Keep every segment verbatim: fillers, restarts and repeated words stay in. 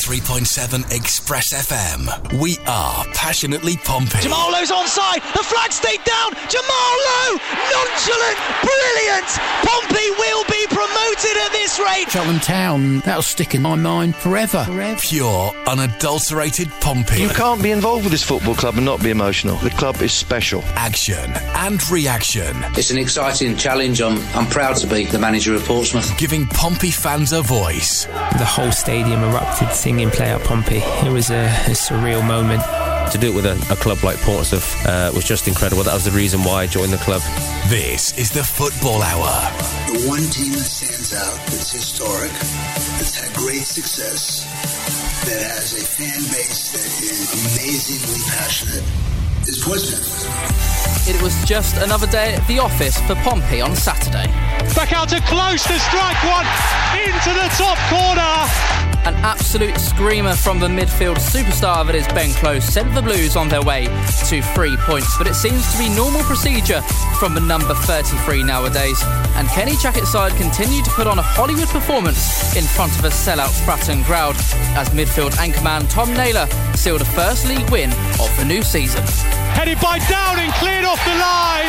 ninety-three point seven Express F M. We are passionately Pompey. Jamal Lowe's onside. The flag stayed down. Jamal Lowe, nonchalant, brilliant. Pompey will be promoted at this rate. Cheltenham Town, that'll stick in my mind forever. forever. Pure, unadulterated Pompey. You can't be involved with this football club and not be emotional. The club is special. Action and reaction. It's an exciting challenge. I'm, I'm proud to be the manager of Portsmouth. Giving Pompey fans a voice. The whole stadium erupted singing Play Out Pompey. It was a, a surreal moment. To do it with a, a club like Portsmouth uh, was just incredible. That was the reason why I joined the club. This is the Football Hour. The one team that stands out, that's historic, that's had great success, that has a fan base that is amazingly passionate, is Portsmouth. It was just another day at the office for Pompey on Saturday. Back out to Close to strike one into the top corner. An absolute screamer from the midfield superstar that is Ben Close sent the Blues on their way to three points, but it seems to be normal procedure from the number thirty-three nowadays. And Kenny Jackett's side continued to put on a Hollywood performance in front of a sellout Fratton crowd as midfield anchorman Tom Naylor sealed a first league win of the new season. Headed by Downing, cleared off the line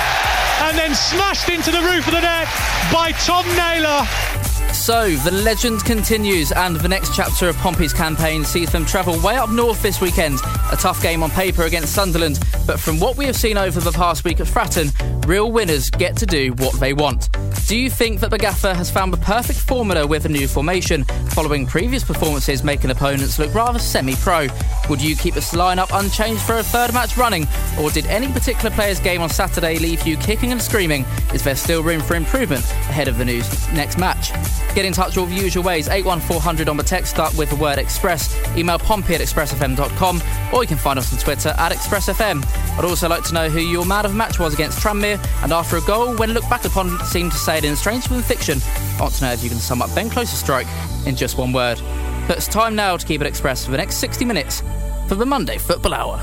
and then smashed into the roof of the net by Tom Naylor. So, the legend continues, and the next chapter of Pompey's campaign sees them travel way up north this weekend. A tough game on paper against Sunderland, but from what we have seen over the past week at Fratton, real winners get to do what they want. Do you think that the gaffer has found the perfect formula with a new formation, following previous performances making opponents look rather semi-pro? Would you keep this lineup unchanged for a third match running, or did any particular player's game on Saturday leave you kicking and screaming? Is there still room for improvement ahead of the news next match? Get in touch all the usual ways. eight one four hundred on the text, start with the word Express. Email pompey at express f m dot com, or you can find us on Twitter at ExpressFM. I'd also like to know who your man of the match was against Tranmere, and after a goal, when looked back upon, seemed to say it in strange than fiction. I want to know if you can sum up Ben Close's strike in just one word. But it's time now to keep it Express for the next sixty minutes for the Monday Football Hour.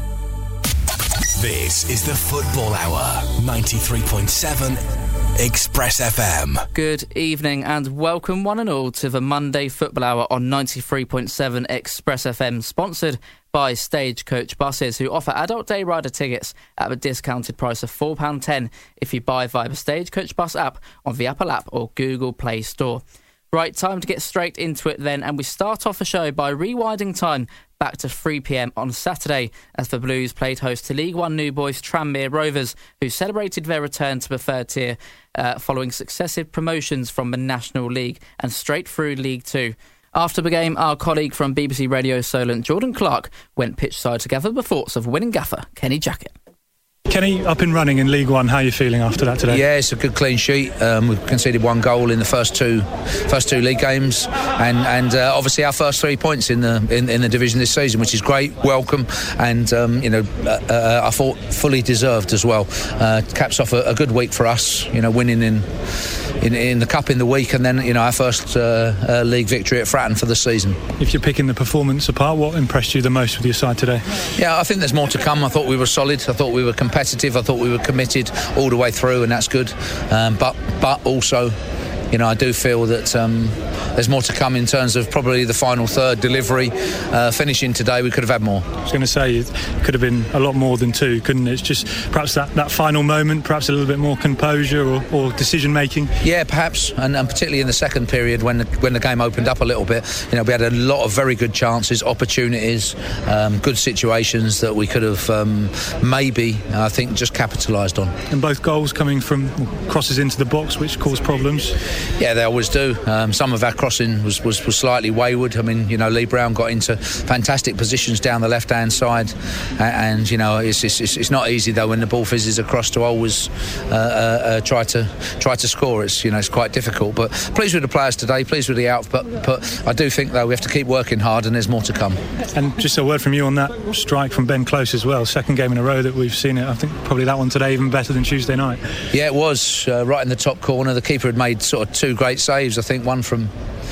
This is the Football Hour, ninety-three point seven Express F M. Good evening and welcome one and all to the Monday Football Hour on ninety-three point seven Express F M, sponsored by Stagecoach Buses, who offer adult day rider tickets at a discounted price of four pounds ten if you buy via the Stagecoach Bus app on the Apple app or Google Play Store. Right, time to get straight into it then, and we start off the show by rewinding time back to three p m on Saturday as the Blues played host to League One new boys Tranmere Rovers, who celebrated their return to the third tier uh, following successive promotions from the National League and straight through League Two. After the game, our colleague from B B C Radio Solent, Jordan Clark, went pitchside to gather the thoughts of winning gaffer Kenny Jackett. Kenny, up and running in League One, how are you feeling after that today? Yeah, it's a good clean sheet. Um, we've conceded one goal in the first two first two league games, and and uh, obviously our first three points in the in, in the division this season, which is great, welcome, and um, you know uh, uh, I thought fully deserved as well. Uh, caps off a, a good week for us, you know, winning in. In, in the Cup in the week, and then you know our first uh, uh, league victory at Fratton for the season. If you're picking the performance apart, what impressed you the most with your side today? Yeah, I think there's more to come. I thought we were solid. I thought we were competitive. I thought we were committed all the way through, and that's good. Um, but but also, you know, I do feel that um, there's more to come in terms of probably the final third delivery. Uh, finishing today, we could have had more. I was going to say, it could have been a lot more than two, couldn't it? It's just perhaps that, that final moment, perhaps a little bit more composure or, or decision making. Yeah, perhaps, and, and particularly in the second period when the, when the game opened up a little bit, you know, we had a lot of very good chances, opportunities, um, good situations that we could have um, maybe, I think, just capitalised on. And both goals coming from crosses into the box, which caused problems. Yeah, they always do. Um, some of our crossing was, was, was slightly wayward. I mean, you know, Lee Brown got into fantastic positions down the left-hand side, and, and you know, it's, it's it's not easy though when the ball fizzes across to always uh, uh, uh, try to try to score. It's you know, it's quite difficult. But pleased with the players today, pleased with the out. But but I do think though we have to keep working hard, and there's more to come. And just a word from you on that strike from Ben Close as well. Second game in a row that we've seen it. I think probably that one today even better than Tuesday night. Yeah, it was uh, right in the top corner. The keeper had made sort of two great saves. I think one from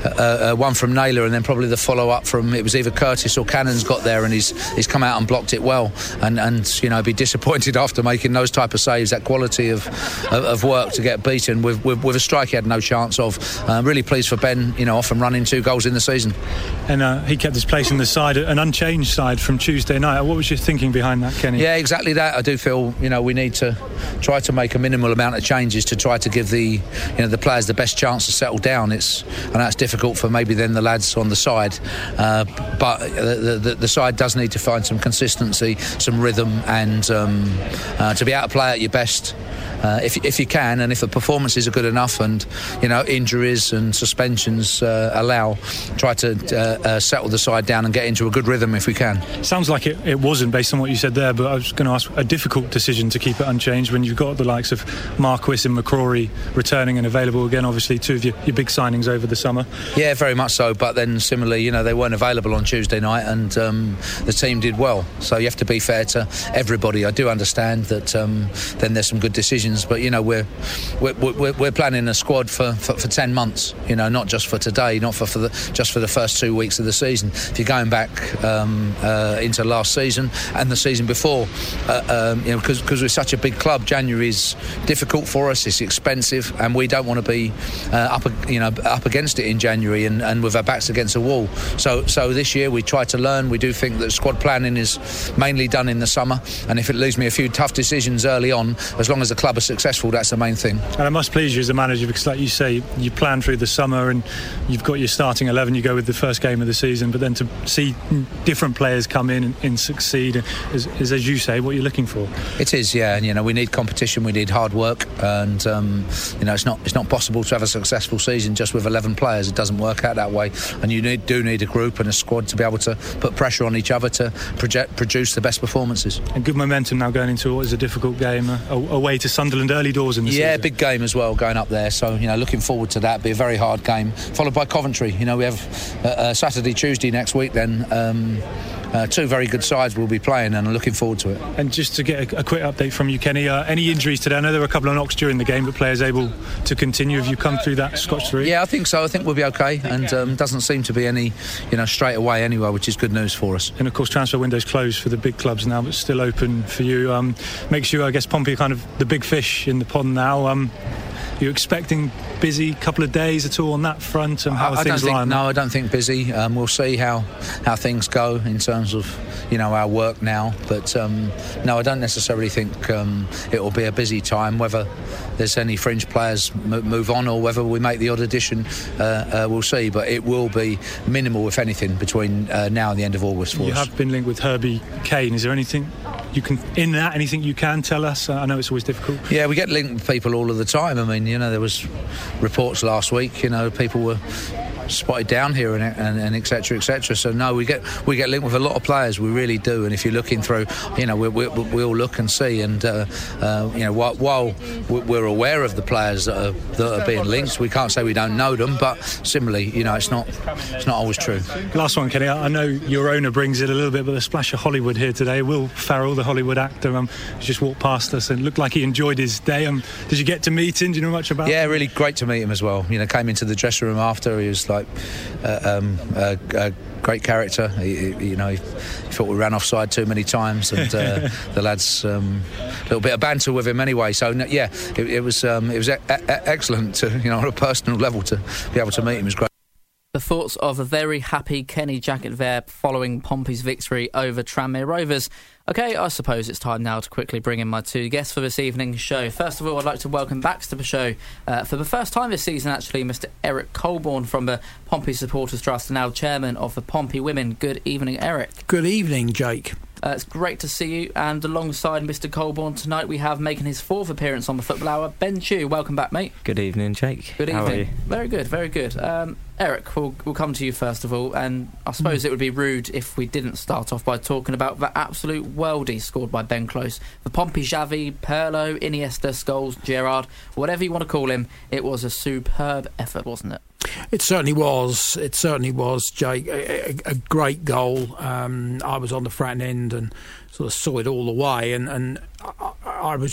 uh, uh, one from Naylor, and then probably the follow up from, it was either Curtis or Cannon's got there, and he's he's come out and blocked it well, and and you know, be disappointed after making those type of saves, that quality of of, of work to get beaten with, with with a strike he had no chance of. Uh, really pleased for Ben, you know, off and running two goals in the season, and uh, he kept his place in the side, an unchanged side from Tuesday night. What was your thinking behind that, Kenny? Yeah, exactly that. I do feel, you know, we need to try to make a minimal amount of changes to try to give the, you know, the players the best chance to settle down. It's, I know it's difficult for maybe then the lads on the side, uh, but the, the, the side does need to find some consistency, some rhythm, and um, uh, to be able to play at your best. Uh, if, if you can, and if the performances are good enough, and you know, injuries and suspensions uh, allow, try to uh, uh, settle the side down and get into a good rhythm if we can. Sounds like it, it wasn't, based on what you said there, but I was going to ask, a difficult decision to keep it unchanged when you've got the likes of Marquis and McCrory returning and available again, obviously two of your, your big signings over the summer. Yeah, very much so, but then similarly, you know, they weren't available on Tuesday night, and um, the team did well, so you have to be fair to everybody. I do understand that um, then there's some good decisions, but you know, we're we're, we're, we're planning a squad for, for, for ten months, you know, not just for today, not for, for the, just for the first two weeks of the season. If you're going back um, uh, into last season and the season before, uh, um, you know, because because we're such a big club, January is difficult for us, it's expensive, and we don't want to be uh, up you know up against it in January and, and with our backs against a wall. So so this year we try to learn. We do think that squad planning is mainly done in the summer, and if it leaves me a few tough decisions early on, as long as the club are successful, that's the main thing. And it must please you as a manager, because like you say, you plan through the summer and you've got your starting eleven, you go with the first game of the season, but then to see different players come in and, and succeed is, is, as you say, what you're looking for. It is, yeah, and you know, we need competition, we need hard work, and um, you know, it's not it's not possible to have a successful season just with eleven players. It doesn't work out that way, and you need, do need a group and a squad to be able to put pressure on each other to project, produce the best performances. And good momentum now going into what is a difficult game uh, away to Sunderland early doors in the yeah, season. Big game as well going up there, so you know, looking forward to that. Be a very hard game, followed by Coventry. You know, we have uh, uh, Saturday, Tuesday next week then. Um, Uh, two very good sides will be playing, and I'm looking forward to it. And just to get a, a quick update from you, Kenny, uh, any injuries today? I know there were a couple of knocks during the game, but players able to continue. Have you come through that scotch through? Yeah, I think so. I think we'll be okay, and um, doesn't seem to be any, you know, straight away anyway, which is good news for us. And of course, transfer window's closed for the big clubs now, but still open for you. Um, makes you, I guess, Pompey kind of the big fish in the pond now. Um, Are you expecting busy couple of days at all on that front, and how I, are I things don't think, lying? No, I don't think busy. Um, we'll see how how things go in terms of, you know, our work now. But um, no, I don't necessarily think um, it will be a busy time. Whether there's any fringe players m- move on or whether we make the odd addition, uh, uh, we'll see. But it will be minimal, if anything, between uh, now and the end of August for you us. You have been linked with Herbie Kane. Is there anything you can in that anything you can tell us? I know it's always difficult. Yeah, we get linked with people all of the time. I mean, you know, there was reports last week, you know, people were spotted down here and and, and et cetera, et cetera. So no, we get we get linked with a lot of players. We really do. And if you're looking through, you know, we we we'll look and see. And uh, uh, you know, while, while we're aware of the players that are, that are being linked, we can't say we don't know them. But similarly, you know, it's not it's not always true. Last one, Kenny. I know your owner brings it a little bit, but a splash of Hollywood here today. Will Ferrell, the Hollywood actor, um, just walked past us and looked like he enjoyed his day. Um, did you get to meet him? Do you know much about? Yeah, him? Really great to meet him as well. You know, came into the dressing room after. He was like uh, um, a, a great character. He, he, you know, he, he thought we ran offside too many times, and uh, the lads um, a little bit of banter with him anyway. So no, yeah, it, it was um, it was e- e- excellent to, you know, on a personal level, to be able to meet him was great. The thoughts of a very happy Kenny Jackett there following Pompey's victory over Tranmere Rovers. OK, I suppose it's time now to quickly bring in my two guests for this evening's show. First of all, I'd like to welcome back to the show, uh, for the first time this season actually, Mister Eric Colborne from the Pompey Supporters Trust, and now chairman of the Pompey Women. Good evening, Eric. Good evening, Jake. Uh, it's great to see you, and alongside Mister Colborne tonight we have making his fourth appearance on the Football Hour, Ben Chew. Welcome back, mate. Good evening, Jake. Good How evening. are you? Very good, very good. Um, Eric, we'll, we'll come to you first of all, and I suppose mm. it would be rude if we didn't start off by talking about that absolute worldie scored by Ben Close. The Pompey Xavi, Pirlo, Iniesta, Scholes, Gerrard, whatever you want to call him, it was a superb effort, wasn't it? It certainly was. It certainly was, Jake. A, a, a great goal. Um, I was on the front end and sort of saw it all the way, and, and I, I was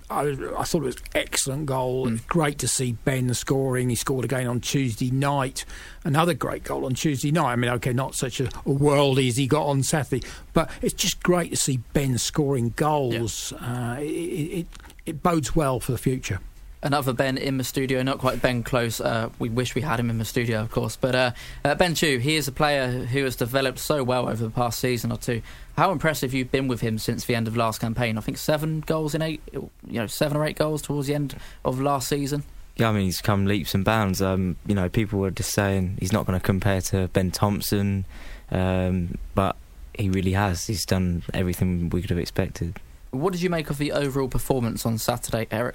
I, I thought it was an excellent goal. Mm. Great to see Ben scoring. He scored again on Tuesday night. Another great goal on Tuesday night. I mean, OK, not such a, a worldie as he got on Saturday, but it's just great to see Ben scoring goals. Yeah. Uh, it, it, it bodes well for the future. Another Ben in the studio, not quite Ben Close. Uh, we wish we had him in the studio, of course. But uh, uh, Ben Choo, he is a player who has developed so well over the past season or two. How impressive you've been with him since the end of last campaign? I think seven goals in eight, you know, seven or eight goals towards the end of last season. Yeah, I mean, he's come leaps and bounds. Um, you know, people were just saying he's not going to compare to Ben Thompson, um, but he really has. He's done everything we could have expected. What did you make of the overall performance on Saturday, Eric?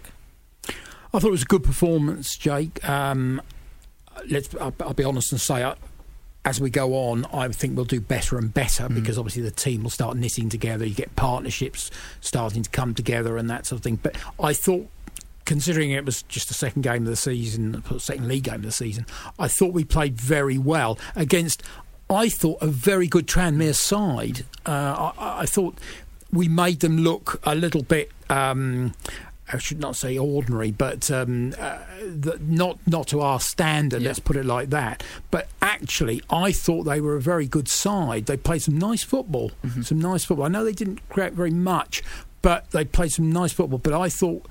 I thought it was a good performance, Jake. Um, let's. I'll, I'll be honest and say, I, as we go on, I think we'll do better and better mm. because obviously the team will start knitting together. You get partnerships starting to come together and that sort of thing. But I thought, considering it was just the second game of the season, second league game of the season, I thought we played very well against, I thought, a very good Tranmere side. Uh, I, I thought we made them look a little bit... Um, I should not say ordinary, but um, uh, the, not not to our standard, yeah. Let's put it like that. But actually, I thought they were a very good side. They played some nice football, mm-hmm. some nice football. I know they didn't create very much, but they played some nice football. But I thought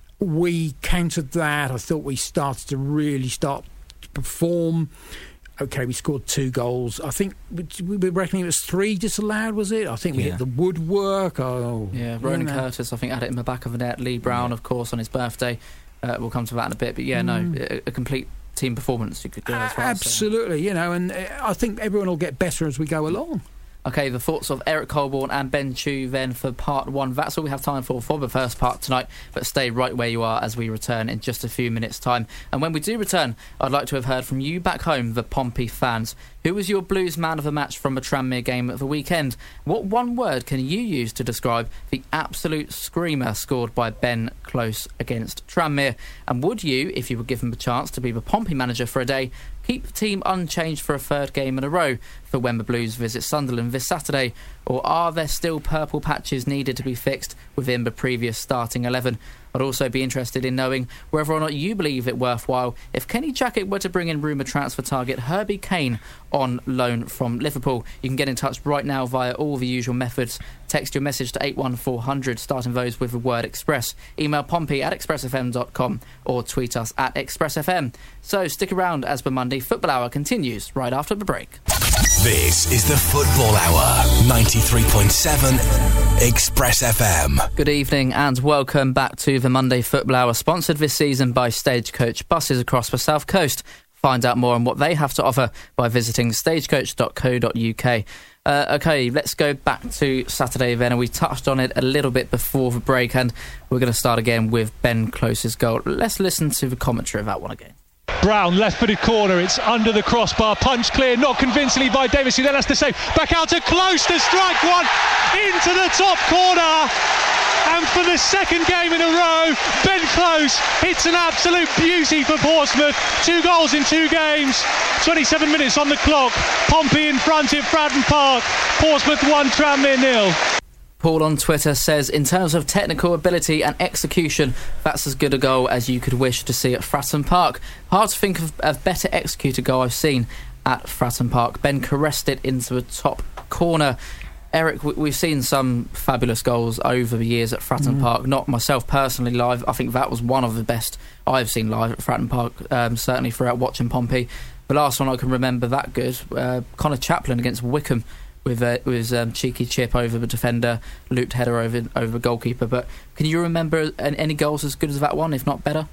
we countered that. I thought we started to really start to perform. OK, we scored two goals. I think we were reckoning it was three disallowed, was it? I think we yeah. hit the woodwork. Oh, yeah, Ronan Curtis, I think, had it in the back of the net. Lee Brown, yeah. of course, on his birthday. Uh, we'll come to that in a bit. But yeah, mm. no, a, a complete team performance, you could go as well. Absolutely, so. You know, and I think everyone will get better as we go along. OK, the thoughts of Eric Colborne and Ben Choo then for part one. That's all we have time for for the first part tonight, but stay right where you are as we return in just a few minutes' time. And when we do return, I'd like to have heard from you back home, the Pompey fans. Who was your Blues man of the match from a Tranmere game at the weekend? What one word can you use to describe the absolute screamer scored by Ben Close against Tranmere? And would you, if you were given the chance to be the Pompey manager for a day, keep the team unchanged for a third game in a row for when the Blues visit Sunderland this Saturday? Or are there still purple patches needed to be fixed within the previous starting eleven? I'd also be interested in knowing whether or not you believe it worthwhile if Kenny Jackett were to bring in rumour transfer target Herbie Kane on loan from Liverpool. You can get in touch right now via all the usual methods. Text your message to eight one four hundred, starting those with the word Express. Email pompey at express f m dot com or tweet us at express f m. So stick around as the Monday Football Hour continues right after the break. This is the Football Hour, ninety-three point seven Express F M. Good evening and welcome back to the Monday Football Hour, sponsored this season by Stagecoach Buses across the South Coast. Find out more on what they have to offer by visiting stagecoach dot co dot u k. Uh, OK, let's go back to Saturday then, and we touched on it a little bit before the break, and we're going to start again with Ben Close's goal. Let's listen to the commentary of that one again. Brown, left-footed corner, it's under the crossbar, punch clear, not convincingly by Davis, who then has to save, back out to Close to strike one, into the top corner, and for the second game in a row, Ben Close hits an absolute beauty for Portsmouth. Two goals in two games, twenty-seven minutes on the clock, Pompey in front at Fratton Park, Portsmouth one, Tranmere nil. Paul on Twitter says, in terms of technical ability and execution, that's as good a goal as you could wish to see at Fratton Park. Hard to think of a better executed goal I've seen at Fratton Park. Ben caressed it into the top corner. Eric, we've seen some fabulous goals over the years at Fratton mm. Park. Not myself personally live. I think that was one of the best I've seen live at Fratton Park, um, certainly throughout watching Pompey. The last one I can remember that good, uh, Connor Chaplin against Wickham, with a with his um, cheeky chip over the defender, looped header over over the goalkeeper. But can you remember any goals as good as that one, if not better?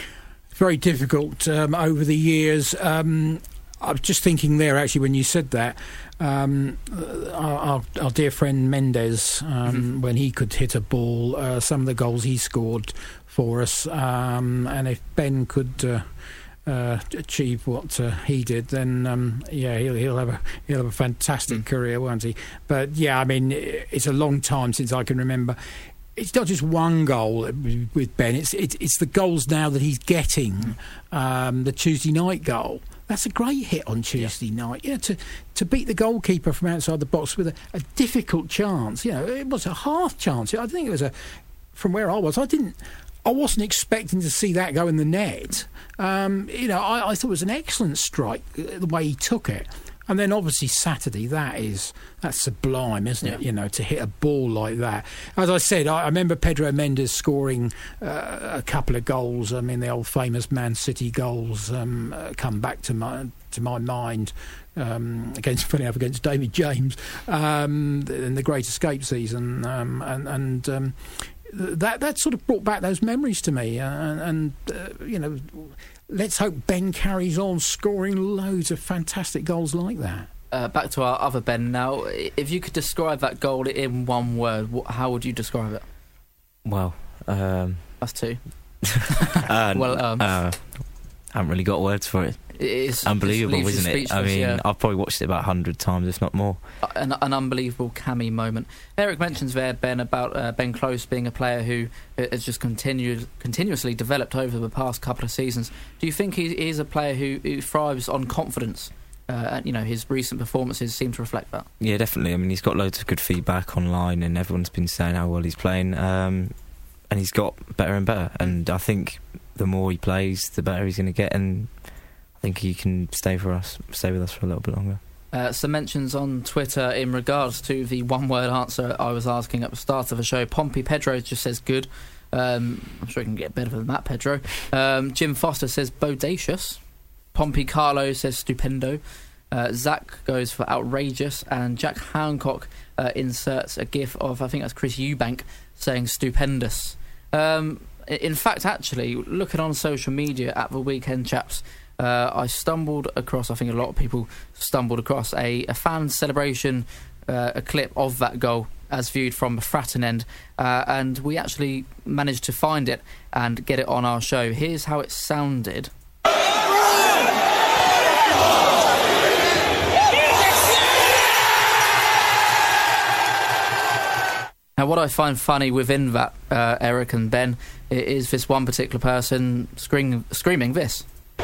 Very difficult um, over the years. Um, I was just thinking there, actually, when you said that, um, our, our dear friend Mendes, um, mm-hmm. when he could hit a ball, uh, some of the goals he scored for us, um, and if Ben could... Uh, Uh, achieve what uh, he did, then um, yeah, he'll he'll have a he'll have a fantastic mm. career, won't he? But yeah, I mean, it's a long time since I can remember. It's not just one goal with Ben; it's it's, it's the goals now that he's getting. Mm. Um, the Tuesday night goal. That's a great hit on Tuesday yeah. night. Yeah, to to beat the goalkeeper from outside the box with a, a difficult chance. You know, it was a half chance. I think it was a. From where I was, I didn't. I wasn't expecting to see that go in the net. Um, you know, I, I thought it was an excellent strike, the way he took it. And then obviously Saturday, that is that's sublime, isn't it? Yeah. You know, to hit a ball like that. As I said, I, I remember Pedro Mendes scoring uh, a couple of goals. I mean, the old famous Man City goals um, uh, come back to my to my mind um, against, funny enough, against David James um, in the Great Escape season, um, and and. Um, That that sort of brought back those memories to me, uh, and, and uh, you know, let's hope Ben carries on scoring loads of fantastic goals like that. Uh, back to our other Ben now. If you could describe that goal in one word, what, how would you describe it? Well, um, that's two. uh, well, um, uh, I haven't really got words for it. It is unbelievable, isn't it? I mean, yeah. I've probably watched it about a hundred times, if not more. An, an unbelievable Cammy moment. Eric mentions there, Ben, about uh, Ben Close being a player who has just continued, continuously developed over the past couple of seasons. Do you think he is a player who, who thrives on confidence? Uh, and, you know, his recent performances seem to reflect that. Yeah, definitely. I mean, he's got loads of good feedback online, and everyone's been saying how well he's playing. Um, and he's got better and better. And I think the more he plays, the better he's going to get. And I think he can stay for us, stay with us for a little bit longer. Uh, some mentions on Twitter in regards to the one-word answer I was asking at the start of the show. Pompey Pedro just says good. Um, I'm sure he can get better than that, Pedro. Um, Jim Foster says bodacious. Pompey Carlo says stupendo. Uh, Zach goes for outrageous. And Jack Hancock uh, inserts a gif of, I think that's Chris Eubank, saying stupendous. Um, in fact, actually, looking on social media at the weekend, chaps, Uh, I stumbled across, I think a lot of people stumbled across, a, a fan celebration, uh, a clip of that goal as viewed from the Fratton end, uh, and we actually managed to find it and get it on our show. Here's how it sounded. Now, what I find funny within that, uh, Eric and Ben, is this one particular person screaming, screaming this.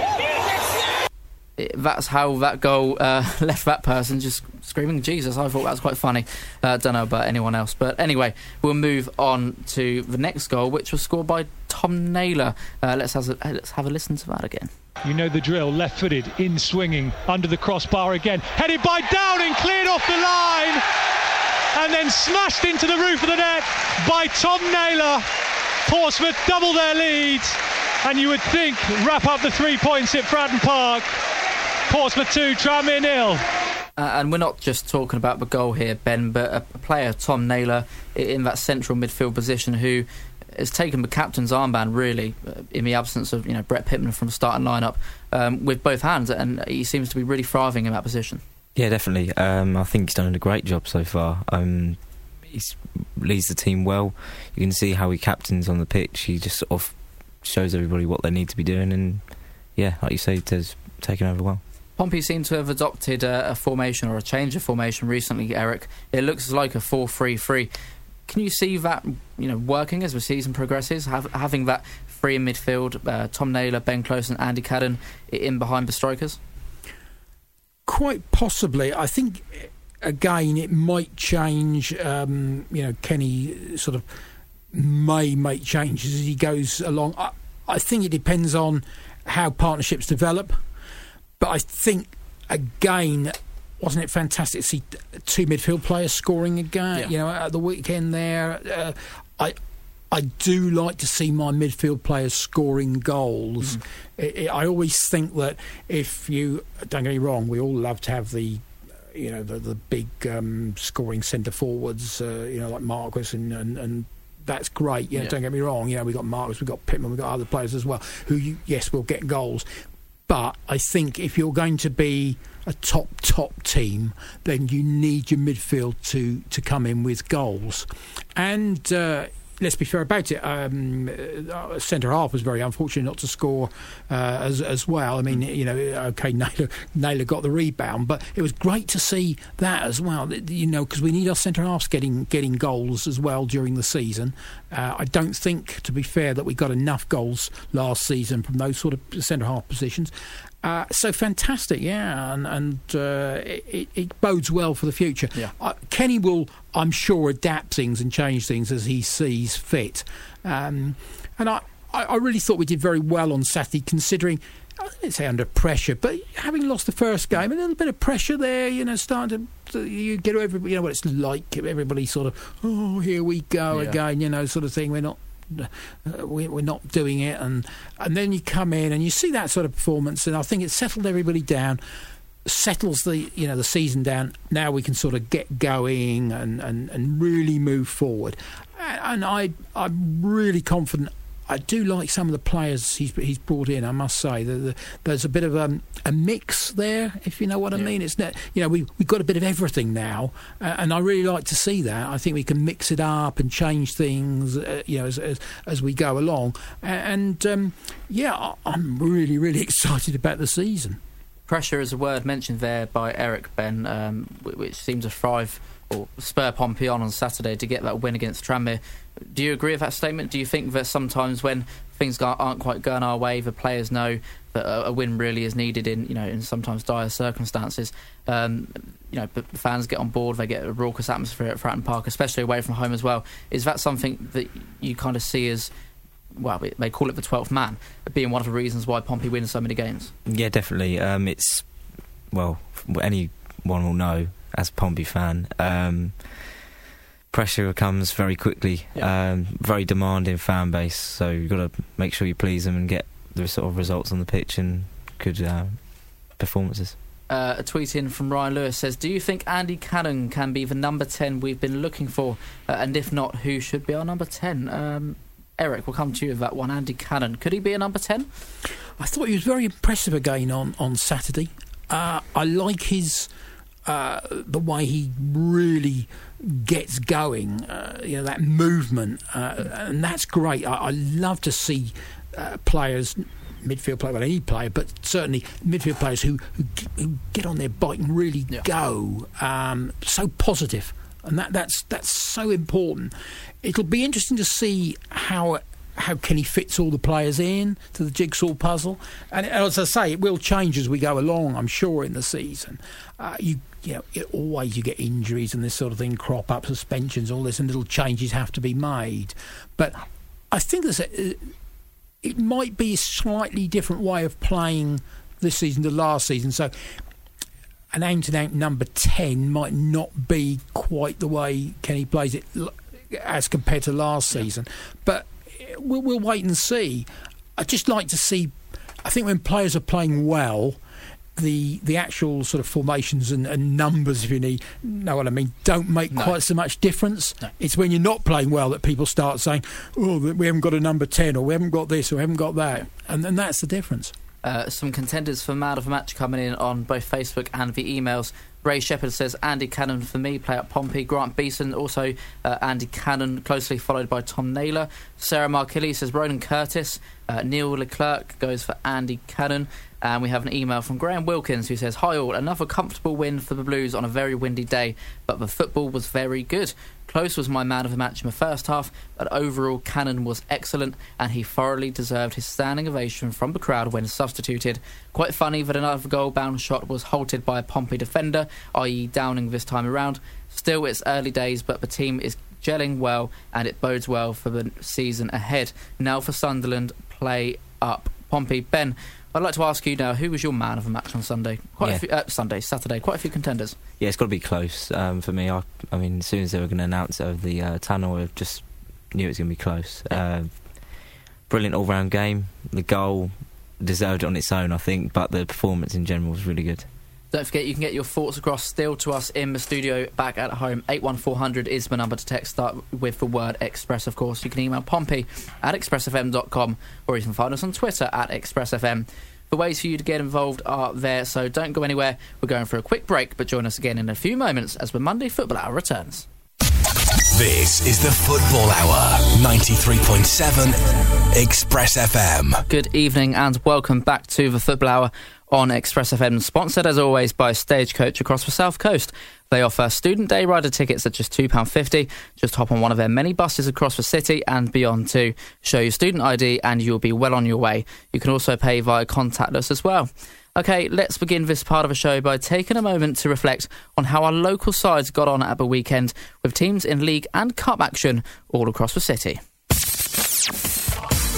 That's how that goal uh, left that person just screaming Jesus. I thought that was quite funny. I uh, don't know about anyone else. But anyway, we'll move on to the next goal, which was scored by Tom Naylor. Uh, let's, have a, let's have a listen to that again. You know the drill, left-footed, in swinging, under the crossbar again. Headed by Downing, cleared off the line, and then smashed into the roof of the net by Tom Naylor. Portsmouth double their lead, and you would think wrap up the three points at Fratton Park. Portsmouth two, Tranmere nil. Uh, and we're not just talking about the goal here, Ben, but a, a player, Tom Naylor, in that central midfield position, who has taken the captain's armband, really, uh, in the absence of, you know, Brett Pittman from the starting lineup, um, with both hands, and he seems to be really thriving in that position. Yeah, definitely. Um, I think he's done a great job so far. Um, he leads the team well. You can see how he captains on the pitch. He just sort of shows everybody what they need to be doing, and yeah, like you say, he's taken over well. Pompey seem to have adopted a, a formation or a change of formation recently, Eric. It looks like a four three three. Can you see that, you know, working as the season progresses, have, having that three in midfield, uh, Tom Naylor, Ben Close and Andy Cadden in behind the strikers? Quite possibly. I think, again, it might change. Um, you know, Kenny sort of may make changes as he goes along. I, I think it depends on how partnerships develop. But I think, again, wasn't it fantastic to see two midfield players scoring again? Yeah. You know, at the weekend there, uh, I I do like to see my midfield players scoring goals. Mm. It, it, I always think that if you, don't get me wrong, we all love to have the, you know, the the big um, scoring centre forwards, uh, you know, like Marquis and and. and that's great. You know, yeah. Don't get me wrong. You know, we've got Marcus, we've got Pittman, we've got other players as well who, you, yes, will get goals. But I think if you're going to be a top, top team, then you need your midfield to, to come in with goals. And uh, let's be fair about it, um, uh, centre-half was very unfortunate not to score uh, as as well. I mean, you know, OK, Naylor, Naylor got the rebound, but it was great to see that as well, you know, because we need our centre-halves getting, getting goals as well during the season. Uh, I don't think, to be fair, that we got enough goals last season from those sort of centre-half positions. Uh, so fantastic, yeah, and, and uh, it, it bodes well for the future. Yeah. Uh, Kenny will, I'm sure, adapt things and change things as he sees fit. Um, and I, I, I really thought we did very well on Saturday, considering, I didn't say under pressure, but having lost the first game, a little bit of pressure there, you know, starting to, to you get everybody, you know what it's like, everybody sort of, oh, here we go yeah. again, you know, sort of thing. We're not. Uh, we, we're not doing it, and and then you come in and you see that sort of performance, and I think it settled everybody down, settles the you know the season down. Now we can sort of get going and, and, and really move forward, and I I'm really confident. I do like some of the players he's he's brought in. I must say, the, the, there's a bit of a, a mix there, if you know what I yeah. mean. It's not, you know we we've got a bit of everything now, uh, and I really like to see that. I think we can mix it up and change things, uh, you know, as, as as we go along. And um, yeah, I'm really really excited about the season. Pressure is a word mentioned there by Eric, Ben, um, which seems to thrive or spur Pompey on on Saturday to get that win against Tranmere. Do you agree with that statement? Do you think that sometimes when things aren't quite going our way, the players know that a win really is needed in you know in sometimes dire circumstances? Um, you know, but the fans get on board. They get a raucous atmosphere at Fratton Park, especially away from home as well. Is that something that you kind of see as, well, they call it the twelfth man, being one of the reasons why Pompey wins so many games? Yeah, definitely. Um, it's well, anyone will know as a Pompey fan. Um, Pressure comes very quickly, yeah. um, very demanding fan base, so you've got to make sure you please them and get the sort of results on the pitch and good uh, performances. Uh, a tweet in from Ryan Lewis says, do you think Andy Cannon can be the number ten we've been looking for? Uh, and if not, who should be our number ten? Um, Eric, we'll come to you with that one. Andy Cannon, could he be a number ten? I thought he was very impressive again on, on Saturday. Uh, I like his... Uh, the way he really gets going, uh, you know, that movement, uh, and that's great. I, I love to see uh, players, midfield player, well, any player, but certainly midfield players who, who, who get on their bike and really yeah. go. Um, so positive, and that, that's that's so important. It'll be interesting to see how. How Kenny fits all the players in to the jigsaw puzzle, and as I say, it will change as we go along. I'm sure in the season, uh, you you know, it, always you get injuries and this sort of thing crop up, suspensions, all this, and little changes have to be made. But I think there's a, it might be a slightly different way of playing this season to last season. So an out-and-out number ten might not be quite the way Kenny plays it as compared to last season, but. We'll, we'll wait and see. I'd just like to see, I think when players are playing well, the the actual sort of formations and, and numbers, if you need, know what I mean, don't make no. quite so much difference. No. It's when you're not playing well that people start saying, oh, we haven't got a number ten, or we haven't got this, or we haven't got that. And then that's the difference. Uh, some contenders for Man of the Match coming in on both Facebook and the emails. Ray Shepherd says Andy Cannon for me, play at Pompey. Grant Beeson, also uh, Andy Cannon, closely followed by Tom Naylor. Sarah Markilly says Ronan Curtis. Uh, Neil Leclerc goes for Andy Cannon. And we have an email from Graham Wilkins who says, hi all, another comfortable win for the Blues on a very windy day, but the football was very good. Close was my man of the match in the first half, but overall Cannon was excellent and he thoroughly deserved his standing ovation from the crowd when substituted. Quite funny that another goal-bound shot was halted by a Pompey defender, that is. Downing this time around. Still, it's early days, but the team is gelling well and it bodes well for the season ahead. Now for Sunderland, play up Pompey. Ben, I'd like to ask you now, who was your man of the match on Sunday? Quite yeah. a few, uh, Sunday, Saturday, quite a few contenders. Yeah, it's got to be close um, for me. I, I mean, as soon as they were going to announce it over the uh, tunnel, I just knew it was going to be close. Yeah. Uh, brilliant all-round game. The goal deserved it on its own, I think, but the performance in general was really good. Don't forget, you can get your thoughts across still to us in the studio back at home. eight one four hundred is the number to text. Start with the word Express, of course. You can email Pompey at express f m dot com, or you can find us on Twitter at express f m. The ways for you to get involved are there, so don't go anywhere. We're going for a quick break, but join us again in a few moments as the Monday Football Hour returns. This is the Football Hour, ninety-three point seven Express F M. Good evening and welcome back to the Football Hour on Express F M, sponsored as always by Stagecoach across the South Coast. They offer student day rider tickets at just two pounds fifty. Just hop on one of their many buses across the city and beyond too. Show your student I D and you'll be well on your way. You can also pay via contactless as well. OK, let's begin this part of the show by taking a moment to reflect on how our local sides got on at the weekend, with teams in league and cup action all across the city.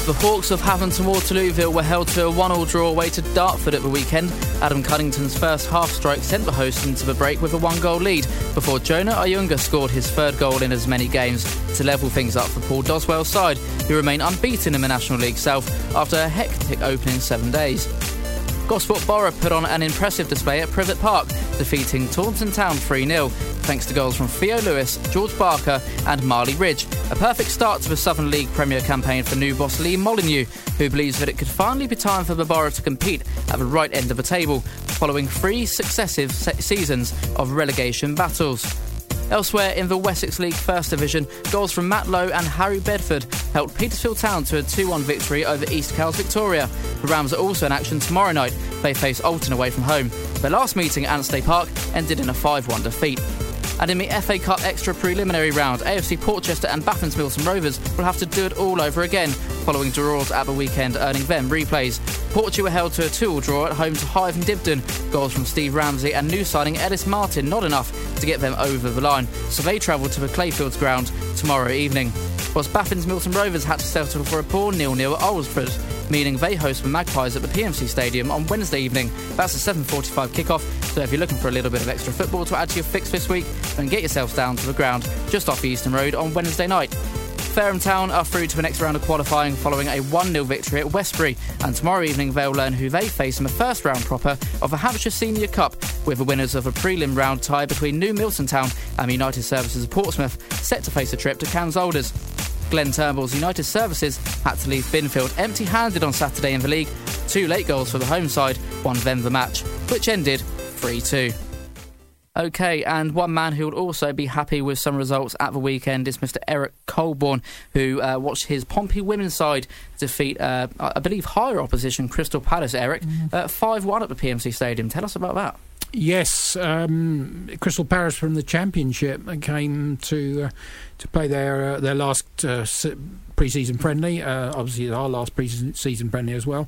The Hawks of Haventon Waterlooville were held to a one-all draw away to Dartford at the weekend. Adam Cunnington's first half-strike sent the hosts into the break with a one-goal lead before Jonah Ayunga scored his third goal in as many games to level things up for Paul Doswell's side, who remain unbeaten in the National League South after a hectic opening seven days. Gosport Borough put on an impressive display at Privet Park, defeating Taunton Town three nil, thanks to goals from Theo Lewis, George Barker and Marley Ridge. A perfect start to the Southern League Premier campaign for new boss Lee Molyneux, who believes that it could finally be time for the Borough to compete at the right end of the table, following three successive se- seasons of relegation battles. Elsewhere in the Wessex League First Division, goals from Matt Lowe and Harry Bedford helped Petersfield Town to a two one victory over East Cowes Victoria. The Rams are also in action tomorrow night. They face Alton away from home. Their last meeting at Anstey Park ended in a five one defeat. And in the F A Cup Extra Preliminary Round, A F C Portchester and Baffins Milton Rovers will have to do it all over again, following draws at the weekend, earning them replays. Portchester were held to a two all draw at home to Hythe and Dibden. Goals from Steve Ramsey and new signing Ellis Martin not enough to get them over the line, so they travel to the Clayfields ground tomorrow evening. Whilst Baffins Milton Rovers had to settle for a poor nil nil at Alresford, meaning they host the Magpies at the P M C Stadium on Wednesday evening. That's a seven forty-five kickoff, so if you're looking for a little bit of extra football to add to your fix this week, then get yourselves down to the ground just off the Eastern Road on Wednesday night. Fareham Town are through to the next round of qualifying following a one nil victory at Westbury, and tomorrow evening they'll learn who they face in the first round proper of the Hampshire Senior Cup, with the winners of a prelim round tie between New Milton Town and United Services of Portsmouth set to face a trip to Cans Alders. Glen Turnbull's United Services had to leave Binfield empty-handed on Saturday in the league. Two late goals for the home side won them the match, which ended three two. OK, and one man who will also be happy with some results at the weekend is Mister Eric Colborne, who uh, watched his Pompey women's side defeat, uh, I believe, higher opposition Crystal Palace, Eric, uh, five one at the P M C Stadium. Tell us about that. Yes, um, Crystal Palace from the Championship came to uh, to play their uh, their last uh, pre-season friendly. Uh, obviously, our last pre-season friendly as well.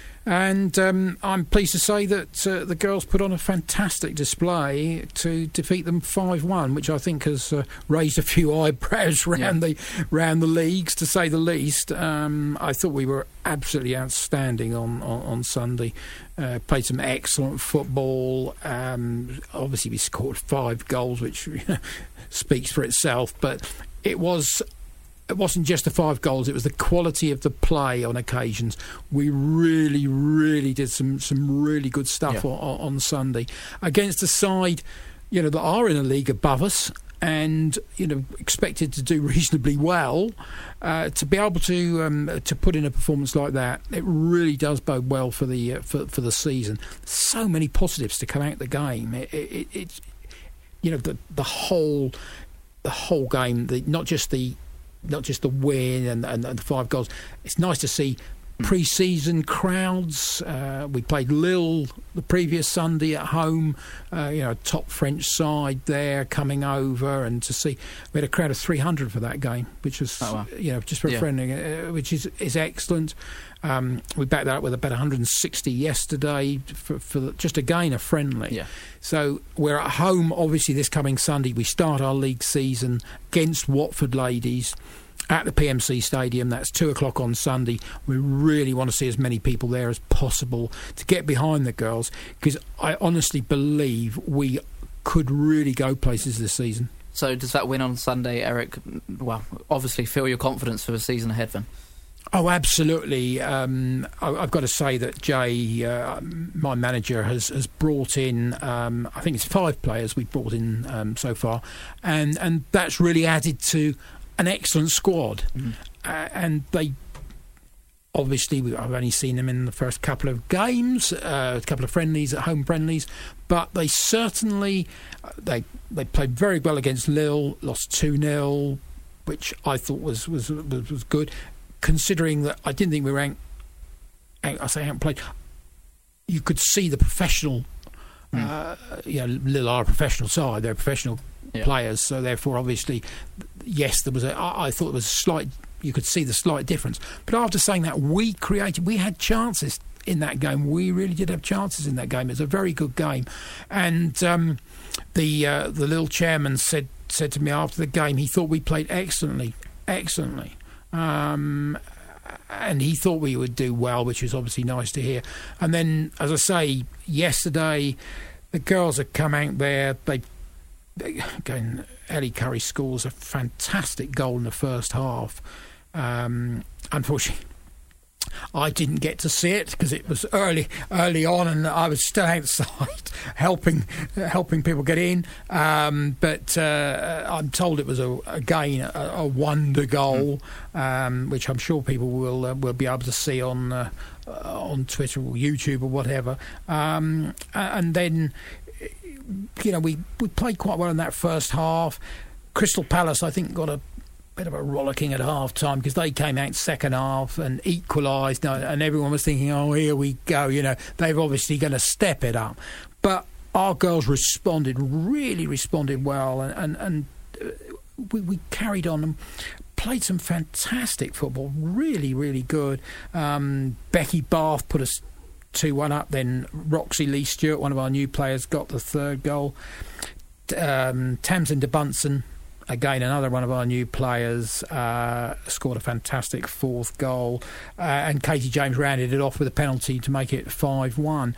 And um, I'm pleased to say that uh, the girls put on a fantastic display to defeat them five one, which I think has uh, raised a few eyebrows around yeah. the round the leagues, to say the least. Um, I thought we were absolutely outstanding on, on, on Sunday. Uh, played some excellent football. Um, obviously, we scored five goals, which speaks for itself. But it was... It wasn't just the five goals, it was the quality of the play on occasions. We really, really did some, some really good stuff yeah. on, on Sunday against a side, you know, that are in a league above us and, you know, expected to do reasonably well. Uh, to be able to um, to put in a performance like that, it really does bode well for the uh, for, for the season. So many positives to come out of the game. It, it, it you know, the the whole the whole game, the not just the not just the win and, and, and the five goals. It's nice to see pre-season crowds. Uh, we played Lille the previous Sunday at home, uh, you know, top French side there coming over, and to see we had a crowd of three hundred for that game, which was oh, wow. you know, just for yeah. friendly, uh, which is is excellent. Um, we backed that up with about one hundred sixty yesterday for, for the, just again a friendly. Yeah. So we're at home. Obviously, this coming Sunday we start our league season against Watford Ladies at the P M C Stadium. That's two o'clock on Sunday. We really want to see as many people there as possible to get behind the girls, because I honestly believe we could really go places this season. So does that win on Sunday, Eric, well, obviously fill your confidence for the season ahead then? Oh, absolutely. Um, I, I've got to say that Jay, uh, my manager, has, has brought in, um, I think it's five players we've brought in um, so far, and, and that's really added to an excellent squad. Mm-hmm. Uh, and they, obviously, we, I've only seen them in the first couple of games, uh, a couple of friendlies, at home friendlies, but they certainly, uh, they they played very well against Lille, lost two nil, which I thought was, was, was, was good. Considering that I didn't think we were out, out, I say out played, you could see the professional, mm. uh, you know, Lille are a professional side, they're professional yeah. players, so therefore obviously, yes, there was a, I, I thought there was a slight, you could see the slight difference. But after saying that, we created, we had chances in that game, we really did have chances in that game. It was a very good game. And um, the uh, the Lille chairman said, said to me after the game, he thought we played excellently, excellently. Um, and he thought we would do well, which was obviously nice to hear. And then, as I say, yesterday, the girls had come out there. They, they again, Ellie Curry scores a fantastic goal in the first half. Um, unfortunately, I didn't get to see it because it was early, early on, and I was still outside helping, helping people get in. Um, but uh, I'm told it was a, again a, a wonder goal, um, which I'm sure people will uh, will be able to see on uh, on Twitter or YouTube or whatever. Um, and then, you know, we we played quite well in that first half. Crystal Palace, I think, got a bit of a rollicking at half time because they came out second half and equalised, and everyone was thinking, oh, here we go, you know, they're obviously going to step it up. But our girls responded, really responded well, and, and, and we, we carried on and played some fantastic football, really, really good. Um, Becky Bath put us two one up, then Roxy Lee Stewart, one of our new players, got the third goal. Um, Tamsin de Bunsen, again, another one of our new players, uh, scored a fantastic fourth goal. Uh, and Katie James rounded it off with a penalty to make it five one.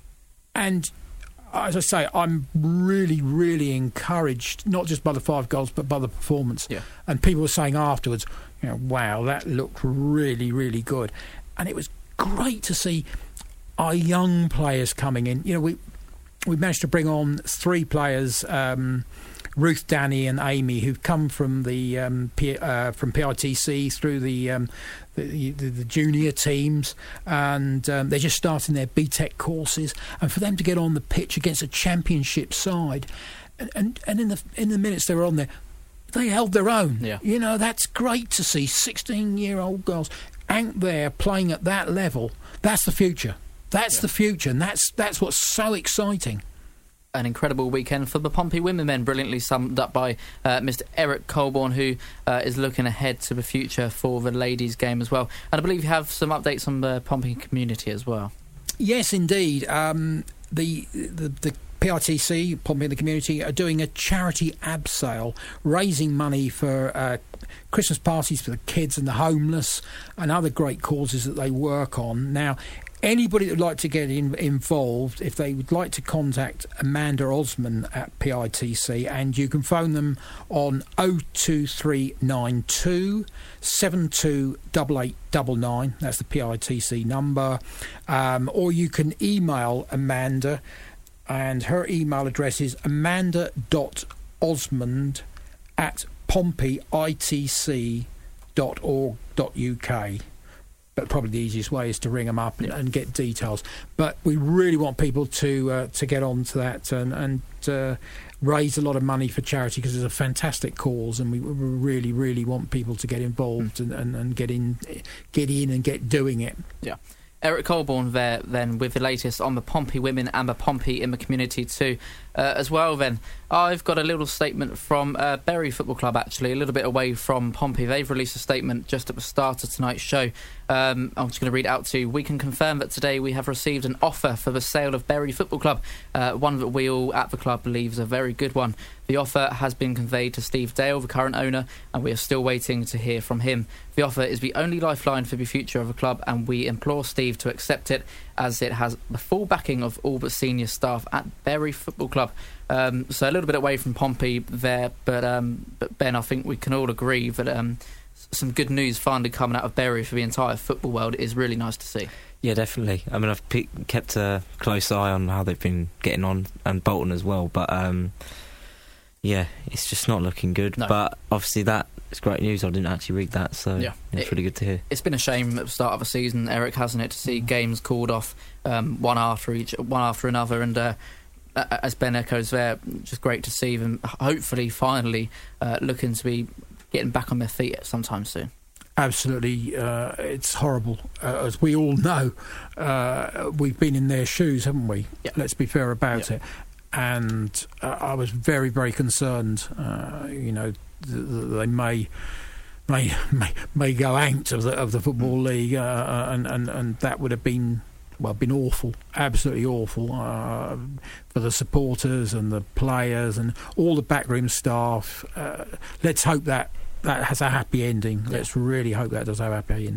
And as I say, I'm really, really encouraged, not just by the five goals, but by the performance. Yeah. And people were saying afterwards, you know, wow, that looked really, really good. And it was great to see our young players coming in. You know, we we managed to bring on three players, um, Ruth, Danny, and Amy, who've come from the um, P, uh, from P I T C through the um, the, the, the junior teams, and um, they're just starting their B Tech courses. And for them to get on the pitch against a championship side, and and, and in the in the minutes they were on there, they held their own. Yeah. You know, that's great to see. sixteen-year-old girls out there playing at that level. That's the future. That's yeah. the future, and that's that's what's so exciting. An incredible weekend for the Pompey women men, brilliantly summed up by uh, Mister Eric Colborne, who uh, is looking ahead to the future for the ladies' game as well. And I believe you have some updates on the Pompey community as well. Yes, indeed. Um, the, the the P I T C, Pompey in the Community, are doing a charity abseil, raising money for uh, Christmas parties for the kids and the homeless and other great causes that they work on. Now, anybody that would like to get in, involved, if they would like to contact Amanda Osman at P I T C, and you can phone them on oh two three nine two, seven two eight eight nine nine, that's the P I T C number, um, or you can email Amanda, and her email address is amanda dot osmond at pompey I T C dot org dot U K. But probably the easiest way is to ring them up and, yeah. and get details. But we really want people to uh, to get on to that and, and uh, raise a lot of money for charity, because it's a fantastic cause, and we, we really, really want people to get involved mm. and, and, and get in, get in and get doing it. Yeah. Eric Colborne there then with the latest on the Pompey women and the Pompey in the community too. Uh, as well then, I've got a little statement from uh, Bury Football Club, actually, a little bit away from Pompey. They've released a statement just at the start of tonight's show. Um, I'm just going to read it out to you. We can confirm that today we have received an offer for the sale of Bury Football Club, uh, one that we all at the club believe is a very good one. The offer has been conveyed to Steve Dale, the current owner, and we are still waiting to hear from him. The offer is the only lifeline for the future of the club, and we implore Steve to accept it, as it has the full backing of all but senior staff at Bury Football Club. Um, so a little bit away from Pompey there, but, um, but Ben, I think we can all agree that um, some good news finally coming out of Bury for the entire football world is really nice to see. Yeah, definitely. I mean, I've pe- kept a close eye on how they've been getting on, and Bolton as well, but um, yeah, it's just not looking good. No. But obviously that is great news. I didn't actually read that, so yeah. it's it, really good to hear. It's been a shame at the start of the season, Eric, hasn't it, to see mm. games called off um, one after each, one after another, and uh, as Ben echoes there, just great to see them hopefully finally uh, looking to be getting back on their feet sometime soon. Absolutely. Uh, it's horrible. Uh, as we all know, uh, we've been in their shoes, haven't we? Yeah. Let's be fair about yeah. it. And uh, I was very, very concerned, uh, you know, th- th- they may... May, may may go out of the of the football league, uh, and, and and that would have been well been awful, absolutely awful uh, for the supporters and the players and all the backroom staff. Uh, let's hope that that has a happy ending. Let's really hope that does have a happy ending.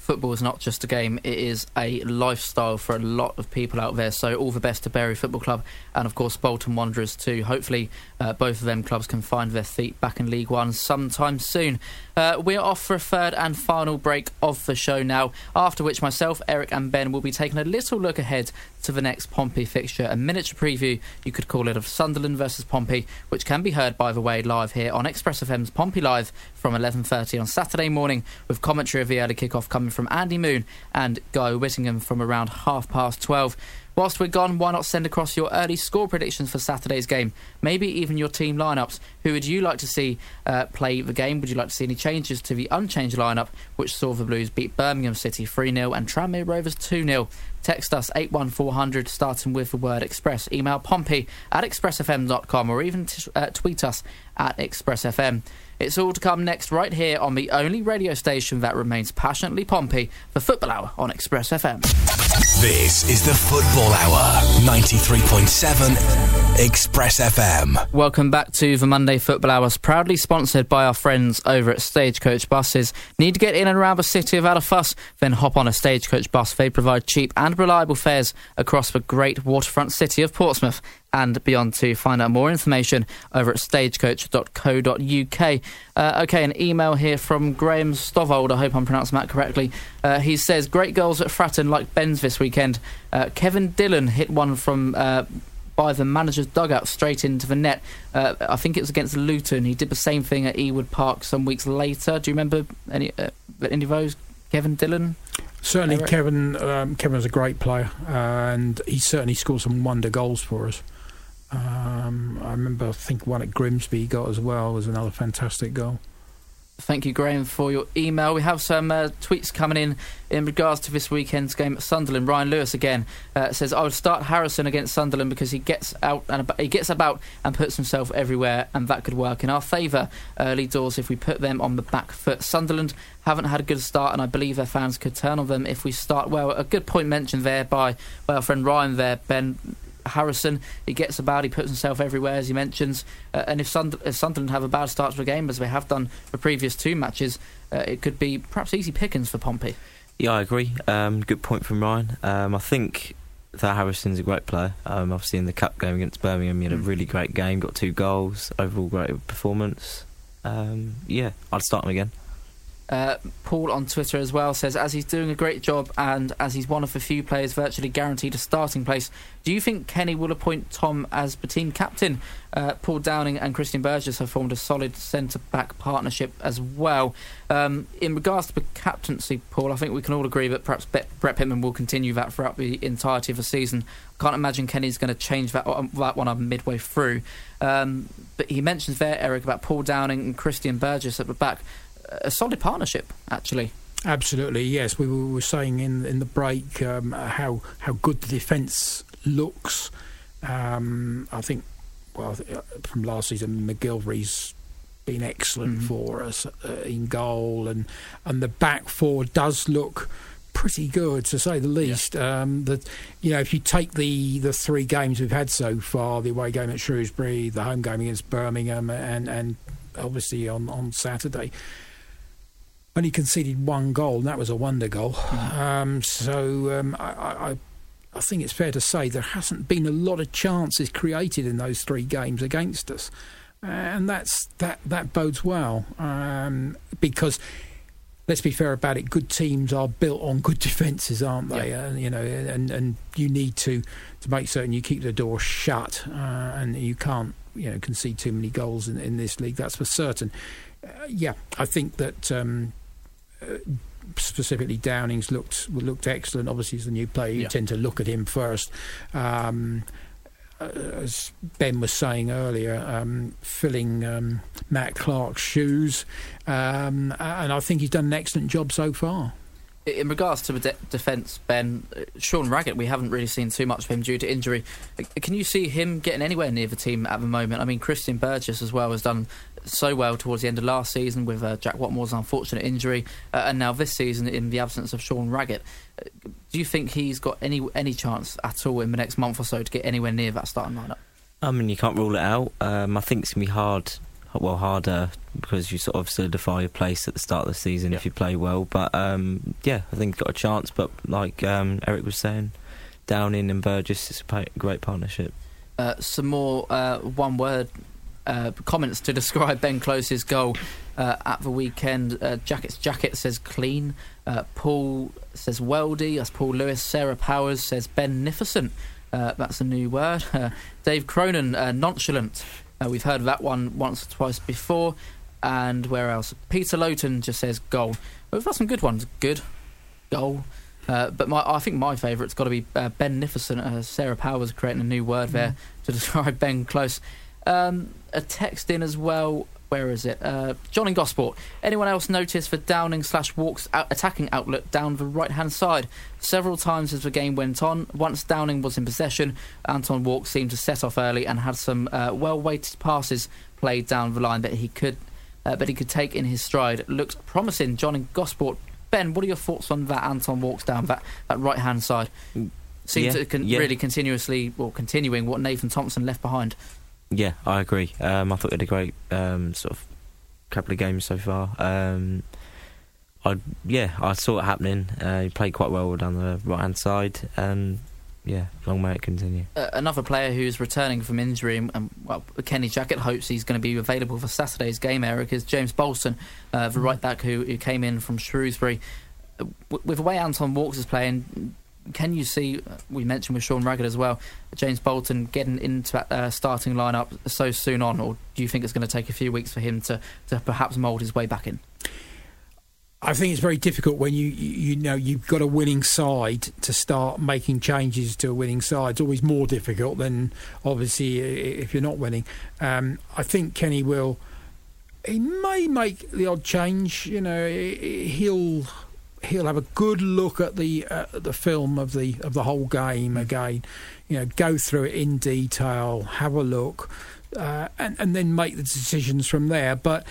football is not just a game, it is a lifestyle for a lot of people out there. So all the best to Bury Football Club and of course Bolton Wanderers too. Hopefully uh, both of them clubs can find their feet back in League One sometime soon. Uh, we're off for a third and final break of the show now, after which myself, Eric and Ben will be taking a little look ahead to the next Pompey fixture, a miniature preview, you could call it, of Sunderland versus Pompey, which can be heard, by the way, live here on Express F M's Pompey Live from eleven thirty on Saturday morning, with commentary of the early kick-off coming from Andy Moon and Guy Whittingham from around half past twelve. Whilst we're gone, why not send across your early score predictions for Saturday's game? Maybe even your team lineups. Who would you like to see uh, play the game? Would you like to see any changes to the unchanged lineup, which saw the Blues beat Birmingham City three nil and Tranmere Rovers two nil? Text us eight one four hundred, starting with the word Express. Email Pompey at express f m dot com or even t- uh, tweet us at Express F M. It's all to come next, right here on the only radio station that remains passionately Pompey, the Football Hour on Express F M. This is the Football Hour, ninety-three point seven Express F M. Welcome back to the Monday Football Hours, proudly sponsored by our friends over at Stagecoach Buses. Need to get in and around the city without a fuss? Then hop on a Stagecoach bus. They provide cheap and reliable fares across the great waterfront city of Portsmouth and beyond. To find out more information over at stagecoach dot co dot uk. Uh, okay, an email here from Graham Stovold, I hope I'm pronouncing that correctly. Uh, he says, great goals at Fratton like Ben's this weekend. Uh, Kevin Dillon hit one from uh, by the manager's dugout straight into the net. Uh, I think it was against Luton. He did the same thing at Ewood Park some weeks later. Do you remember any, uh, any of those? Kevin Dillon? Certainly, Eric? Kevin um, Kevin was a great player, uh, and he certainly scored some wonder goals for us. Um, I remember, I think one at Grimsby he got as well was another fantastic goal. Thank you, Graham, for your email. We have some uh, tweets coming in in regards to this weekend's game at Sunderland. Ryan Lewis again uh, says, I would start Harrison against Sunderland because he gets out and ab- he gets about and puts himself everywhere, and that could work in our favour early doors if we put them on the back foot. Sunderland haven't had a good start, and I believe their fans could turn on them if we start well. A good point mentioned there by, by our friend Ryan there, Ben. Harrison, he gets about, he puts himself everywhere, as he mentions, uh, and if, Sund- if Sunderland have a bad start to the game, as they have done the previous two matches, uh, it could be perhaps easy pickings for Pompey. Yeah, I agree. Um, good point from Ryan. Um, I think that Harrison's a great player. Um, obviously in the cup game against Birmingham, he had a really great game, got two goals, overall great performance. Um, yeah, I'd start him again. Uh, Paul on Twitter as well says, as he's doing a great job and as he's one of the few players virtually guaranteed a starting place, do you think Kenny will appoint Tom as the team captain? Uh, Paul Downing and Christian Burgess have formed a solid centre-back partnership as well. Um, in regards to the captaincy, Paul, I think we can all agree that perhaps Brett Pitman will continue that throughout the entirety of the season. I can't imagine Kenny's going to change that, that one up midway through. Um, but he mentions there, Eric, about Paul Downing and Christian Burgess at the back. A solid partnership, actually. Absolutely, yes. We were saying in in the break um, how how good the defence looks. Um, I think, well, from last season, McGilvery's been excellent mm. for us uh, in goal, and and the back four does look pretty good, to say the least. Yeah. Um, that you know, if you take the the three games we've had so far, the away game at Shrewsbury, the home game against Birmingham, and and obviously on on Saturday. Only conceded one goal, and that was a wonder goal. Mm. Um, so um, I, I, I think it's fair to say there hasn't been a lot of chances created in those three games against us, and that's that that bodes well um, because. Let's be fair about it. Good teams are built on good defences, aren't they? Yeah. And you know, and, and you need to, to make certain you keep the door shut, uh, and you can't you know concede too many goals in, in this league. That's for certain. Uh, yeah, I think that um, uh, specifically Downing's looked looked excellent. Obviously, he's the new player. You yeah. tend to look at him first. Um, as Ben was saying earlier, um, filling um, Matt Clark's shoes, um, and I think he's done an excellent job so far. In regards to the de- defence, Ben, Sean Raggett, we haven't really seen too much of him due to injury. Can you see him getting anywhere near the team at the moment? I mean, Christian Burgess as well has done so well towards the end of last season with uh, Jack Watmore's unfortunate injury, uh, and now this season in the absence of Sean Raggett. Uh, do you think he's got any any chance at all in the next month or so to get anywhere near that starting lineup? I mean, you can't rule it out. Um, I think it's going to be hard well, harder because you sort of solidify your place at the start of the season yeah. if you play well. But um, yeah, I think you've got a chance. But like um, Eric was saying, Downing and Burgess is a great partnership. Uh, some more uh, one-word uh, comments to describe Ben Close's goal uh, at the weekend. Uh, Jacket's Jacket says clean. Uh, Paul says weldy. That's Paul Lewis. Sarah Powers says beneficent. Uh, that's a new word. Uh, Dave Cronin, uh, nonchalant. Uh, we've heard that one once or twice before. And where else? Peter Lowton just says goal. Well, we've got some good ones. Good. Goal. Uh, but my, I think my favourite's got to be uh, beneficent. Uh, Sarah Powers creating a new word there mm. to describe Ben Close. Um, a text in as well. Where is it? Uh, John in Gosport. Anyone else notice the Downing slash Walks out attacking outlet down the right-hand side? Several times as the game went on, once Downing was in possession, Anton Walk seemed to set off early and had some uh, well-weighted passes played down the line that he could, uh, but he could take in his stride. It looked promising. John in Gosport. Ben, what are your thoughts on that Anton Walks down that, that right-hand side? Seems yeah, to con- yeah. really continuously, well, continuing what Nathan Thompson left behind. Yeah, I agree. Um, I thought he had a great um, sort of couple of games so far. Um, I yeah, I saw it happening. Uh, he played quite well down the right hand side, and yeah, long may it continue. Uh, another player who's returning from injury, and, and well, Kenny Jackett hopes he's going to be available for Saturday's game, Eric, is James Bolton, uh, the right back who, who came in from Shrewsbury. Uh, w- with the way Anton Walks is playing, can you see, we mentioned with Sean Raggett as well, James Bolton getting into that uh, starting lineup so soon on, or do you think it's going to take a few weeks for him to, to perhaps mould his way back in? I think it's very difficult when you, you you know you've got a winning side to start making changes to a winning side. It's always more difficult than obviously if you're not winning. Um, I think Kenny will. He may make the odd change. You know, he'll. He'll have a good look at the uh, the film of the of the whole game again, you know, go through it in detail, have a look, uh, and and then make the decisions from there. But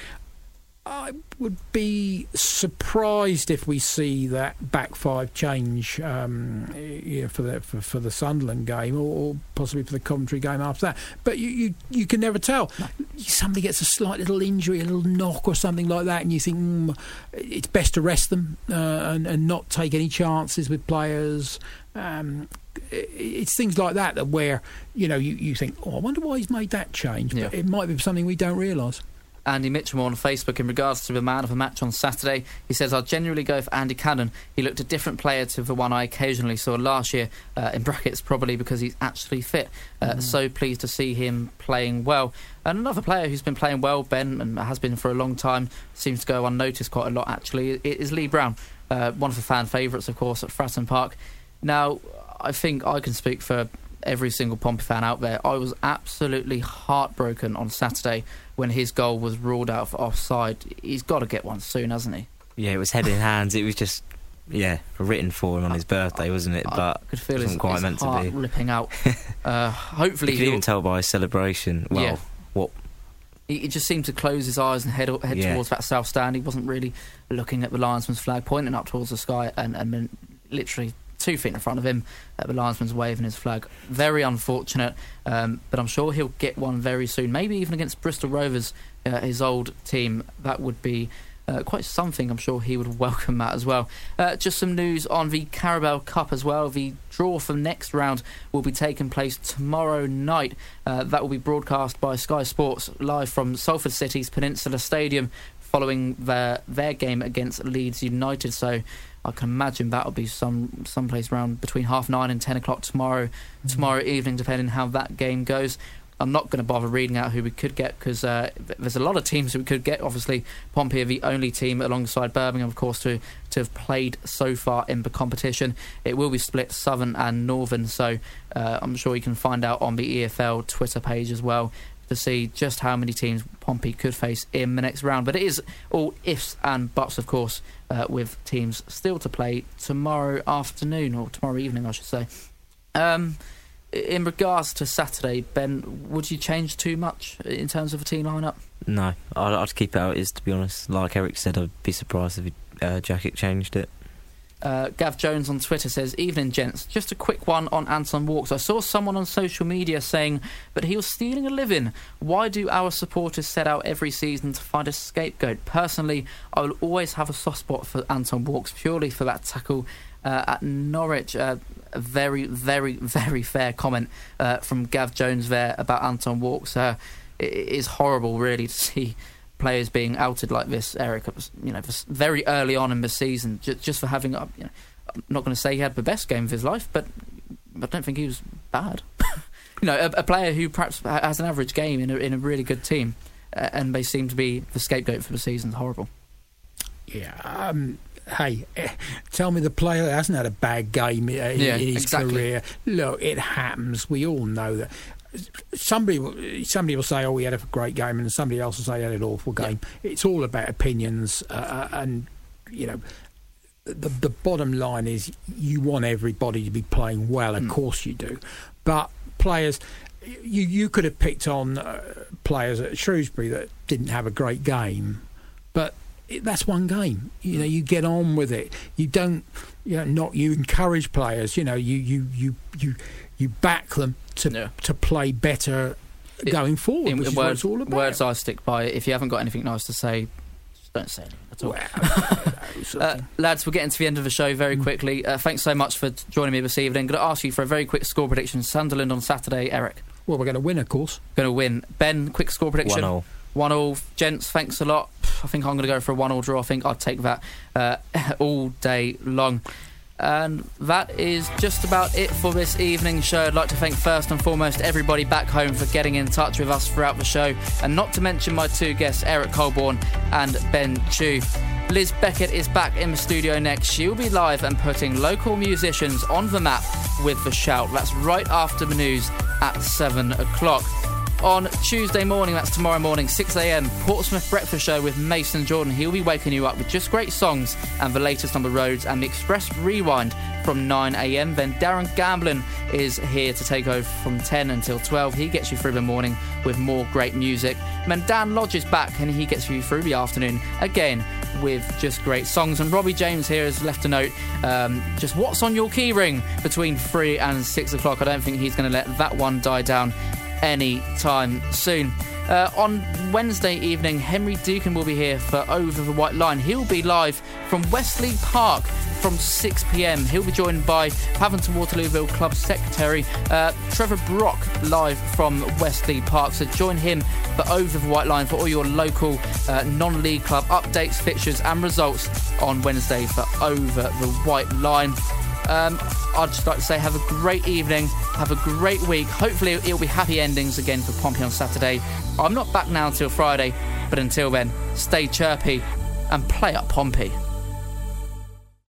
I would be surprised if we see that back five change um, you know, for the for, for the Sunderland game, or, or possibly for the Coventry game after that. But you, you, you can never tell. No. Somebody gets a slight little injury, a little knock or something like that, and you think mm, it's best to rest them uh, and, and not take any chances with players. Um, it's things like that that where you know you, you think, oh, I wonder why he's made that change. Yeah. But it might be something we don't realise. Andy Mitchell on Facebook in regards to the man of the match on Saturday. He says, I'll generally go for Andy Cannon. He looked a different player to the one I occasionally saw last year, uh, in brackets probably because he's actually fit. Uh, mm. So pleased to see him playing well. And another player who's been playing well, Ben, and has been for a long time, seems to go unnoticed quite a lot actually, is Lee Brown. Uh, one of the fan favourites, of course, at Fratton Park. Now, I think I can speak for every single Pompey fan out there. I was absolutely heartbroken on Saturday when his goal was ruled out for offside. He's got to get one soon, hasn't he? Yeah, it was head in hands. It was just, yeah, written for him on his birthday, wasn't it? I but could feel it wasn't his, quite his meant heart to be. ripping out. Uh, hopefully, you could even tell by his celebration. Well, yeah. what? He, he just seemed to close his eyes and head head yeah. towards that south stand. He wasn't really looking at the linesman's flag, pointing up towards the sky, and and then literally two feet in front of him, uh, the linesman's waving his flag. Very unfortunate, um, but I'm sure he'll get one very soon. Maybe even against Bristol Rovers, uh, his old team. That would be uh, quite something. I'm sure he would welcome that as well. Uh, just some news on the Carabao Cup as well. The draw for the next round will be taking place tomorrow night. Uh, that will be broadcast by Sky Sports live from Salford City's Peninsula Stadium following their, their game against Leeds United. So I can imagine that'll be some someplace around between half nine and ten o'clock tomorrow mm-hmm. tomorrow evening, depending how that game goes. I'm not going to bother reading out who we could get because uh, there's a lot of teams that we could get. Obviously, Pompey are the only team alongside Birmingham, of course, to to have played so far in the competition. It will be split Southern and Northern, so uh, I'm sure you can find out on the E F L Twitter page as well to see just how many teams Pompey could face in the next round. But it is all ifs and buts, of course, uh, with teams still to play tomorrow afternoon, or tomorrow evening, I should say. Um, in regards to Saturday, Ben, would you change too much in terms of the team lineup? No, I'd, I'd keep it how it is, to be honest. Like Eric said, I'd be surprised if uh, Jackett changed it. Uh, Gav Jones on Twitter says, evening gents, just a quick one on Anton Walkes. I saw someone on social media saying, but he was stealing a living. Why do our supporters set out every season to find a scapegoat? Personally, I will always have a soft spot for Anton Walkes, purely for that tackle uh, at Norwich. Uh, a very, very, very fair comment uh, from Gav Jones there about Anton Walkes. Uh, it is horrible, really, to see players being outed like this, Eric, you know, very early on in the season, just, just for having, you know, I'm not going to say he had the best game of his life, but I don't think he was bad. you know, a, a player who perhaps has an average game in a, in a really good team, uh, and they seem to be the scapegoat for the season. Horrible. Yeah. Um, hey, tell me the player that hasn't had a bad game in, yeah, in his exactly. career. Look, it happens. We all know that. Somebody will, somebody will say, oh, he had a great game, and somebody else will say he had an awful game. Yeah. It's all about opinions, uh, and, you know, the, the bottom line is you want everybody to be playing well, of mm. course you do. But players, you, you could have picked on uh, players at Shrewsbury that didn't have a great game, but it, that's one game. You know, you get on with it. You don't, you know, not you encourage players. You know, you you you you, you back them to yeah. to play better going forward. In, which in is words, what it's all about. Words I stick by. If you haven't got anything nice to say, just don't say anything at all. Well, uh, lads, we're getting to the end of the show very quickly. Uh, thanks so much for joining me this evening. Going to ask you for a very quick score prediction. Sunderland on Saturday, Eric. Well, we're going to win, of course. Going to win. Ben, quick score prediction. one all. One all. Gents, thanks a lot. I think I'm going to go for a one all draw. I think I'd take that uh, all day long. And that is just about it for this evening's show. I'd like to thank first and foremost everybody back home for getting in touch with us throughout the show, and not to mention my two guests, Eric Colborne and Ben Chew. Liz Beckett is back in the studio next. She'll be live and putting local musicians on the map with The Shout. That's right after the news at seven o'clock. On Tuesday morning, that's tomorrow morning, six a.m, Portsmouth Breakfast Show with Mason Jordan. He'll be waking you up with just great songs and the latest on the roads, and the Express Rewind from nine a.m. Then Darren Gamblin is here to take over from ten until twelve. He gets you through the morning with more great music. And then Dan Lodge is back, and he gets you through the afternoon again with just great songs. And Robbie James here has left a note, um, just what's on your key ring between three and six o'clock. I don't think he's going to let that one die down any time soon. Uh, on Wednesday evening, Henry Deacon will be here for Over the White Line. He'll be live from Westley Park from six p.m. He'll be joined by Paventon Waterlooville Club Secretary uh, Trevor Brock, live from Westley Park. So join him for Over the White Line for all your local uh, non-league club updates, fixtures and results on Wednesday for Over the White Line. Um, I'd just like to say have a great evening, have a great week. Hopefully it'll be happy endings again for Pompey on Saturday. I'm not back now until Friday, but until then, stay chirpy and play up Pompey.